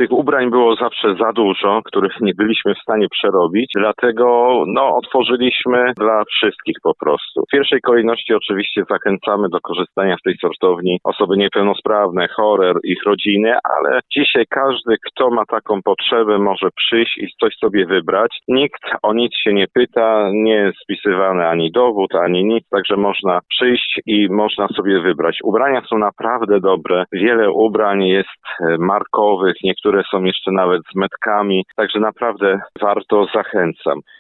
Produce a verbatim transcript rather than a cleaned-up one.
tych ubrań było zawsze za dużo, których nie byliśmy w stanie przerobić, dlatego no, otworzyliśmy dla wszystkich po prostu. W pierwszej kolejności oczywiście zachęcamy do korzystania w tej sortowni osoby niepełnosprawne, chore, ich rodziny, ale dzisiaj każdy, kto ma taką potrzebę, może przyjść i coś sobie wybrać. Nikt o nic się nie pyta, nie jest spisywany ani dowód, ani nic, także można przyjść i można sobie wybrać. Ubrania są naprawdę dobre, wiele ubrań jest markowych, niektóre są jeszcze nawet z metkami, także naprawdę warto, zachęcam.